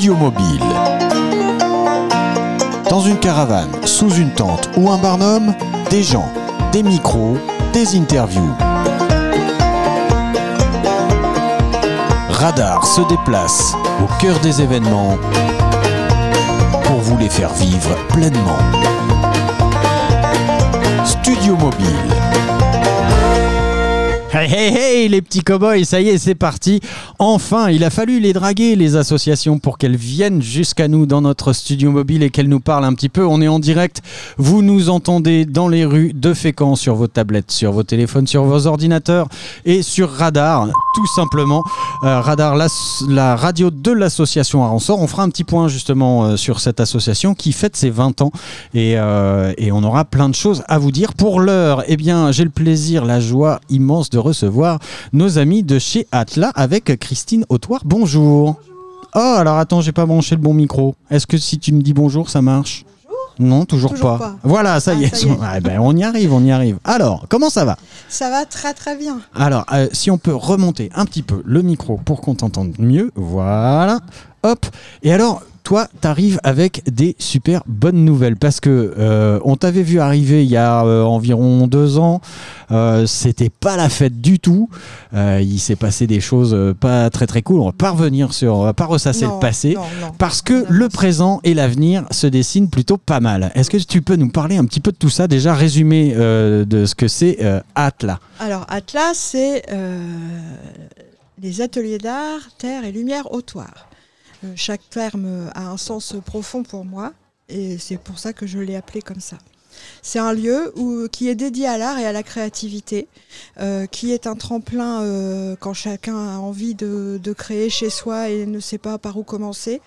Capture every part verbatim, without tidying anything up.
Studio Mobile. Dans une caravane, sous une tente ou un barnum, des gens, des micros, des interviews. Radar se déplace au cœur des événements pour vous les faire vivre pleinement. Studio Mobile. Hey hey hey les petits cow-boys, ça y est, c'est parti. Enfin, il a fallu les draguer, les associations, pour qu'elles viennent jusqu'à nous dans notre studio mobile et qu'elles nous parlent un petit peu. On est en direct, vous nous entendez dans les rues de Fécamp, sur vos tablettes, sur vos téléphones, sur vos ordinateurs et sur Radar, tout simplement. Euh, Radar, la, la radio de l'association Aransor. On fera un petit point justement euh, sur cette association qui fête ses vingt ans et, euh, et on aura plein de choses à vous dire. Pour l'heure, eh bien, j'ai le plaisir, la joie immense de recevoir nos amis de chez Atla avec Christine Autoire. Bonjour. Bonjour. Oh, alors attends, j'ai pas branché le bon micro. Est-ce que si tu me dis bonjour, ça marche ? Bonjour. Non, toujours, toujours pas. pas. Voilà, ça ah, y est. Ça y est. Ah, ben, on y arrive, on y arrive. Alors, comment ça va ? Ça va très très bien. Alors, euh, si on peut remonter un petit peu le micro pour qu'on t'entende mieux. Voilà. Hop. Et alors, toi, t'arrives avec des super bonnes nouvelles parce que euh, on t'avait vu arriver il y a euh, environ deux ans. Euh, c'était pas la fête du tout. Euh, il s'est passé des choses euh, pas très très cool. On va pas revenir sur, on va pas ressasser non, le passé non, non, parce que le présent et l'avenir se dessinent plutôt pas mal. Est-ce que tu peux nous parler un petit peu de tout ça, déjà résumé euh, de ce que c'est euh, Atla ? Alors Atla, c'est euh, les ateliers d'art, terre et lumière Autoire. Euh, chaque terme a un sens profond pour moi et c'est pour ça que je l'ai appelé comme ça. C'est un lieu où, qui est dédié à l'art et à la créativité, euh, qui est un tremplin euh, quand chacun a envie de, de créer chez soi et ne sait pas par où commencer.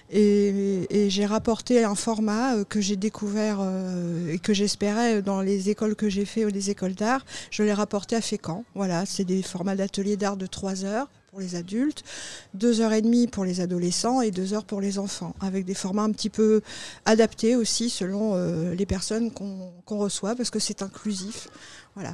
Et, et j'ai rapporté un format euh, que j'ai découvert euh, et que j'espérais dans les écoles que j'ai fait ou les écoles d'art. Je l'ai rapporté à Fécamp. Voilà, c'est des formats d'ateliers d'art de trois heures. Pour les adultes, deux heures et demie pour les adolescents et deux heures pour les enfants, avec des formats un petit peu adaptés aussi selon euh, les personnes qu'on, qu'on reçoit, parce que c'est inclusif. Voilà.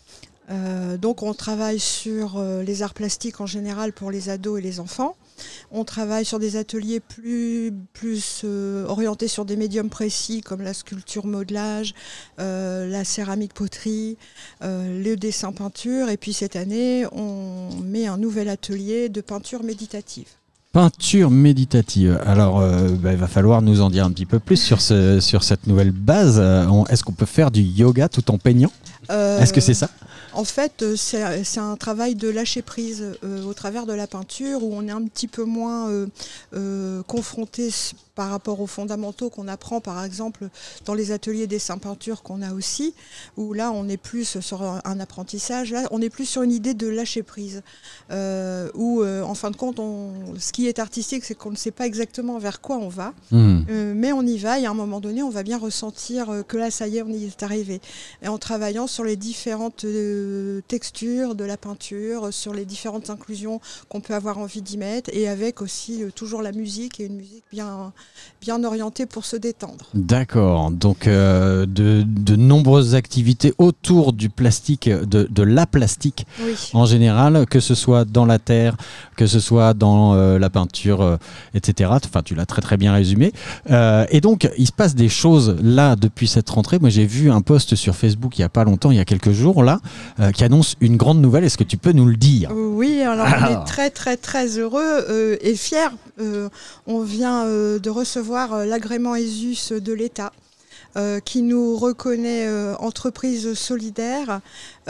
Euh, donc on travaille sur euh, les arts plastiques en général pour les ados et les enfants. On travaille sur des ateliers plus, plus euh, orientés sur des médiums précis comme la sculpture modelage, euh, la céramique poterie, euh, le dessin peinture. Et puis cette année, on met un nouvel atelier de peinture méditative. Peinture méditative. Alors, euh, bah, il va falloir nous en dire un petit peu plus sur, ce, sur cette nouvelle base. Euh, on, est-ce qu'on peut faire du yoga tout en peignant ? euh, Est-ce que c'est ça ? En fait, c'est, c'est un travail de lâcher prise euh, au travers de la peinture où on est un petit peu moins euh, euh, confronté par rapport aux fondamentaux qu'on apprend, par exemple, dans les ateliers dessin-peinture qu'on a aussi, où là, on est plus sur un apprentissage. Là, on est plus sur une idée de lâcher prise, euh, où, euh, en fin de compte, on, ce qui est artistique, c'est qu'on ne sait pas exactement vers quoi on va, mmh. euh, mais on y va, et à un moment donné, on va bien ressentir que là, ça y est, on y est arrivé. Et en travaillant sur les différentes euh, textures de la peinture, sur les différentes inclusions qu'on peut avoir envie d'y mettre, et avec aussi euh, toujours la musique, et une musique bien... bien orienté pour se détendre. D'accord, donc euh, de, de nombreuses activités autour du plastique, de, de la plastique oui. en général, que ce soit dans la terre, que ce soit dans euh, la peinture, euh, et cetera. Enfin, tu l'as très très bien résumé. Euh, et donc, il se passe des choses là depuis cette rentrée. Moi, j'ai vu un post sur Facebook il n'y a pas longtemps, il y a quelques jours là, euh, qui annonce une grande nouvelle. Est-ce que tu peux nous le dire ? Oui, alors, alors. on est très très très heureux euh, et fiers. Euh, on vient euh, de recevoir l'agrément E S U S de l'État euh, qui nous reconnaît euh, entreprise solidaire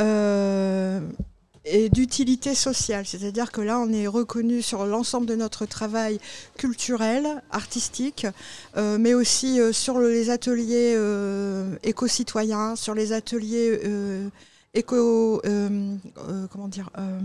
euh, et d'utilité sociale. C'est-à-dire que là, on est reconnu sur l'ensemble de notre travail culturel, artistique, euh, mais aussi euh, sur les ateliers euh, éco-citoyens, sur les ateliers euh, éco... Euh, euh, comment dire euh,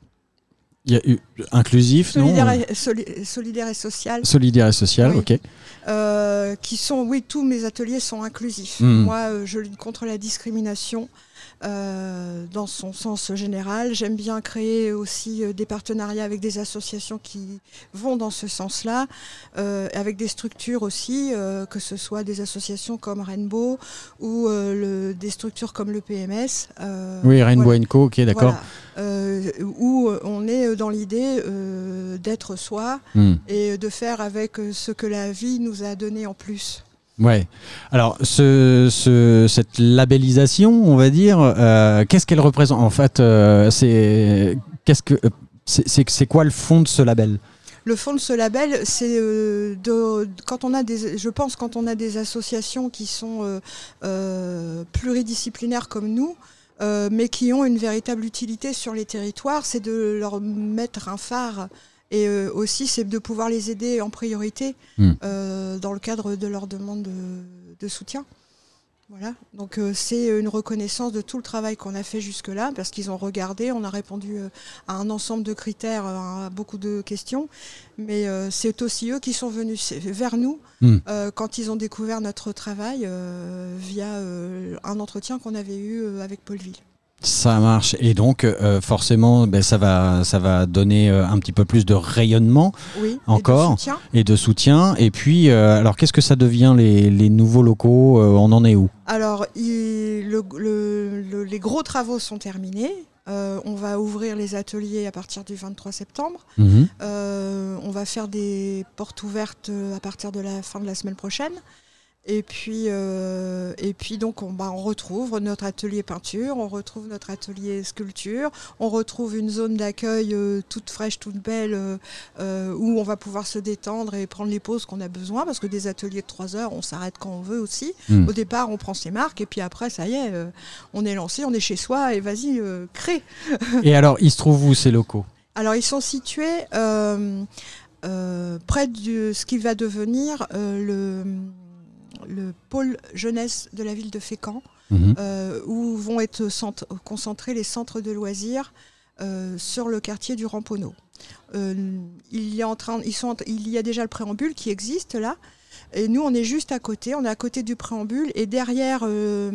Il y a eu inclusif, solidaire non et, soli, solidaire et social. Solidaire et social, oui. ok. Euh, qui sont, oui, tous mes ateliers sont inclusifs. Mmh. Moi, euh, je lutte contre la discrimination. euh, dans son sens général. J'aime bien créer aussi euh, des partenariats avec des associations qui vont dans ce sens-là, euh, avec des structures aussi, euh, que ce soit des associations comme Rainbow ou euh, le, des structures comme le P M S. Euh, oui, Rainbow voilà. and Co, ok, d'accord. Voilà. Euh, où on est dans l'idée euh, d'être soi mm. et de faire avec ce que la vie nous a donné en plus. Ouais. Alors, ce, ce, cette labellisation, on va dire, euh, qu'est-ce qu'elle représente ? En fait, euh, c'est, qu'est-ce que, c'est, c'est, c'est quoi le fond de ce label ? Le fond de ce label, c'est euh, de, quand on a des, je pense, quand on a des associations qui sont euh, euh, pluridisciplinaires comme nous, euh, mais qui ont une véritable utilité sur les territoires, c'est de leur mettre un phare. Et euh, aussi, c'est de pouvoir les aider en priorité mmh. euh, dans le cadre de leur demande de, de soutien. Voilà. Donc euh, c'est une reconnaissance de tout le travail qu'on a fait jusque-là, parce qu'ils ont regardé, on a répondu euh, à un ensemble de critères, à beaucoup de questions, mais euh, c'est aussi eux qui sont venus vers nous mmh. euh, quand ils ont découvert notre travail euh, via euh, un entretien qu'on avait eu euh, avec Paul Ville. Ça marche, et donc euh, forcément ben, ça, va, ça va donner euh, un petit peu plus de rayonnement, oui, encore, et de soutien. Et de soutien. Et puis, euh, alors qu'est-ce que ça devient les, les nouveaux locaux euh, on en est où ? Alors, il, le, le, le, les gros travaux sont terminés. Euh, on va ouvrir les ateliers à partir du vingt-trois septembre. Mmh. Euh, on va faire des portes ouvertes à partir de la fin de la semaine prochaine. Et puis, euh, et puis donc on, bah, on retrouve notre atelier peinture, on retrouve notre atelier sculpture, on retrouve une zone d'accueil euh, toute fraîche, toute belle, euh, euh, où on va pouvoir se détendre et prendre les pauses qu'on a besoin, parce que des ateliers de trois heures, on s'arrête quand on veut aussi. Mmh. Au départ, on prend ses marques, et puis après, ça y est, euh, on est lancé, on est chez soi, et vas-y, euh, crée. Et alors, ils se trouvent où ces locaux ? Alors, ils sont situés euh, euh, près de ce qui va devenir euh, le... le pôle jeunesse de la ville de Fécamp, mmh. euh, où vont être centre, concentrés les centres de loisirs euh, sur le quartier du Ramponneau. Euh, il, y a en train, ils sont, il y a déjà le préambule qui existe là, et nous on est juste à côté, on est à côté du préambule, et derrière euh,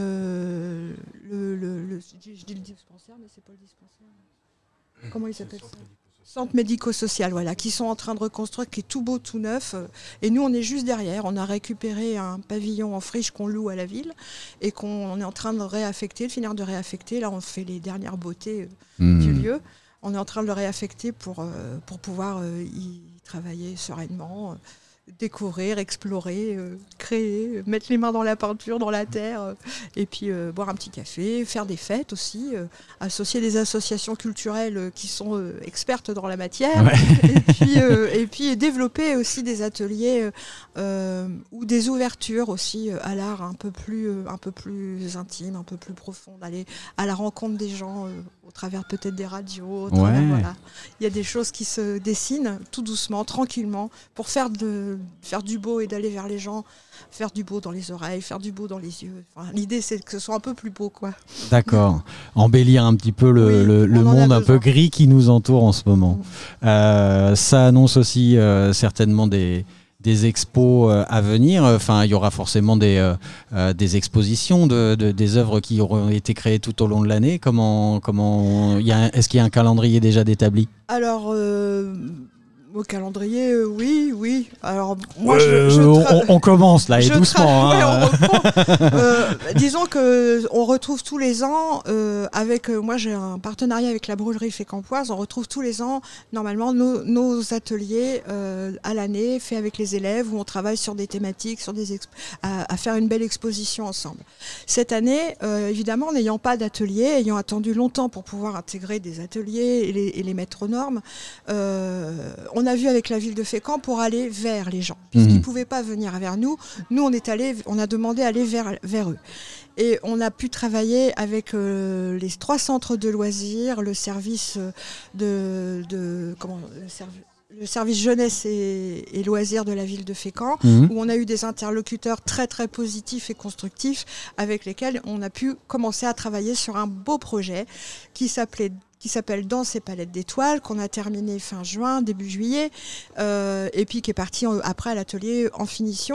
euh, le, le, le, je dis le dispensaire, mais c'est pas le dispensaire. Comment il s'appelle ça ? Centre médico-social, voilà, qui sont en train de reconstruire, qui est tout beau, tout neuf. Et nous, on est juste derrière. On a récupéré un pavillon en friche qu'on loue à la ville et qu'on est en train de réaffecter, de finir de réaffecter. Là, on fait les dernières beautés mmh. du lieu. On est en train de le réaffecter pour, euh, pour pouvoir euh, y travailler sereinement, euh, découvrir, explorer, euh, créer, mettre les mains dans la peinture, dans la terre, euh, et puis euh, boire un petit café, faire des fêtes aussi, euh, associer des associations culturelles euh, qui sont euh, expertes dans la matière, ouais. et, puis, euh, et puis développer aussi des ateliers euh, ou des ouvertures aussi euh, à l'art un peu plus, euh, un peu plus intime, un peu plus profonde, aller à la rencontre des gens euh, au travers peut-être des radios, au travers, ouais. voilà. Il y a des choses qui se dessinent tout doucement, tranquillement, pour faire de faire du beau et d'aller vers les gens, faire du beau dans les oreilles, faire du beau dans les yeux. Enfin, l'idée, c'est que ce soit un peu plus beau, quoi. D'accord. Embellir un petit peu le, oui, le, le monde un peu gris qui nous entoure en ce moment. Mmh. Euh, ça annonce aussi euh, certainement des, des expos euh, à venir. Enfin, il y aura forcément des, euh, euh, des expositions, de, de, des œuvres qui auront été créées tout au long de l'année. Comment, comment, y a, est-ce qu'il y a un calendrier déjà d'établi ? Alors... Euh... Au calendrier, euh, oui, oui. Alors moi, euh, je, je tra- on, on commence là et doucement. Tra- hein. ouais, on reprend. euh, disons que on retrouve tous les ans euh, avec euh, moi j'ai un partenariat avec la brûlerie Fécampoise. On retrouve tous les ans normalement nos, nos ateliers euh, à l'année faits avec les élèves où on travaille sur des thématiques, sur des exp- à, à faire une belle exposition ensemble. Cette année, euh, évidemment, n'ayant pas d'atelier, ayant attendu longtemps pour pouvoir intégrer des ateliers et les, et les mettre aux normes, euh, on On a vu avec la ville de Fécamp pour aller vers les gens, puisqu'ils ne mmh. pouvaient pas venir vers nous. Nous, on est allé, on a demandé à aller vers, vers eux. Et on a pu travailler avec euh, les trois centres de loisirs, le service de, de comment, le, servi, le service jeunesse et, et loisirs de la ville de Fécamp, mmh. où on a eu des interlocuteurs très très positifs et constructifs, avec lesquels on a pu commencer à travailler sur un beau projet qui s'appelait qui s'appelle Danse et palette d'étoiles, qu'on a terminé fin juin, début juillet, euh, et puis qui est parti en, après à l'atelier en finition.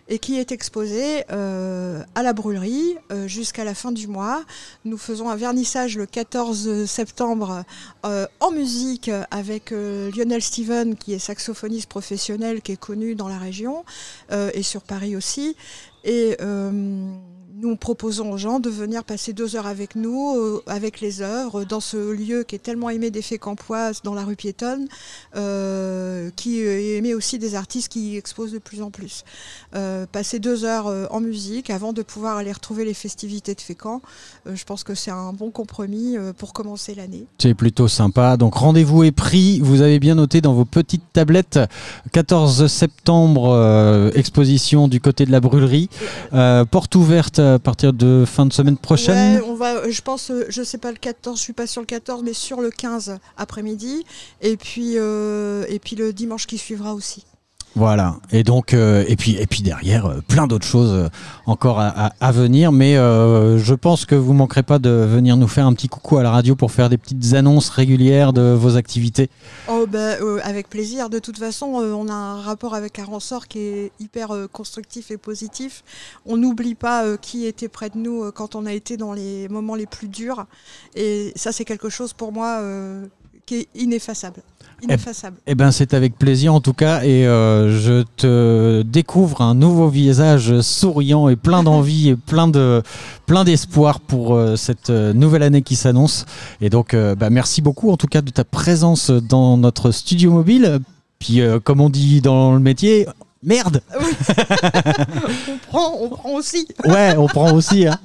et qui est exposé euh, à la brûlerie euh, jusqu'à la fin du mois. Nous faisons un vernissage le quatorze septembre euh, en musique avec euh, Lionel Steven, qui est saxophoniste professionnel, qui est connu dans la région euh, et sur Paris aussi. Et euh, nous proposons aux gens de venir passer deux heures avec nous, euh, avec les œuvres, dans ce lieu qui est tellement aimé des Fécampoises, dans la rue piétonne, euh, qui est aimé aussi des artistes qui exposent de plus en plus. Euh, passer deux heures euh, en musique avant de pouvoir aller retrouver les festivités de Fécamp, euh, je pense que c'est un bon compromis euh, pour commencer l'année. C'est plutôt sympa. Donc rendez-vous est pris. Vous avez bien noté dans vos petites tablettes. quatorze septembre, euh, exposition du côté de la brûlerie. Euh, porte ouverte à partir de fin de semaine prochaine. Ouais, on va, je pense, je sais pas le quatorze, je suis pas sur le quatorze, mais sur le quinze après-midi. Et puis, euh, et puis le dimanche qui suivra aussi. Voilà, et donc euh, et puis et puis derrière euh, plein d'autres choses euh, encore à, à, à venir, mais euh, je pense que vous manquerez pas de venir nous faire un petit coucou à la radio pour faire des petites annonces régulières de vos activités. Oh ben euh, avec plaisir. De toute façon, euh, on a un rapport avec Aransor qui est hyper euh, constructif et positif. On n'oublie pas euh, qui était près de nous euh, quand on a été dans les moments les plus durs, et ça c'est quelque chose pour moi euh, qui est ineffaçable. Ineffaçable. Eh ben c'est avec plaisir en tout cas, et euh, je te découvre un nouveau visage souriant et plein d'envie et plein de plein d'espoir pour euh, cette nouvelle année qui s'annonce. Et donc euh, bah, merci beaucoup en tout cas de ta présence dans notre studio mobile. Puis euh, comme on dit dans le métier, merde. Oui. on prend, on prend aussi. Ouais, on prend aussi. Hein.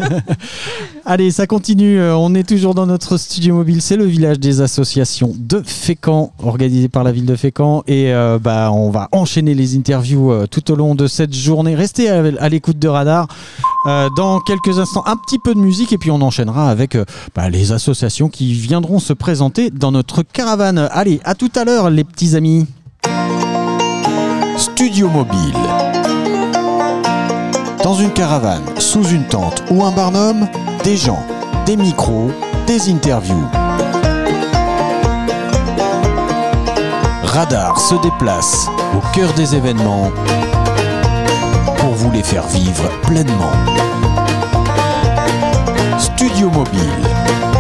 Allez, ça continue. On est toujours dans notre studio mobile. C'est le village des associations de Fécamp, organisé par la ville de Fécamp. Et euh, bah, on va enchaîner les interviews euh, tout au long de cette journée. Restez à, à l'écoute de Radar. Euh, dans quelques instants, un petit peu de musique. Et puis on enchaînera avec euh, bah, les associations qui viendront se présenter dans notre caravane. Allez, à tout à l'heure, les petits amis. Studio mobile. Dans une caravane, sous une tente ou un barnum, des gens, des micros, des interviews. Radar se déplace au cœur des événements pour vous les faire vivre pleinement. Studio mobile.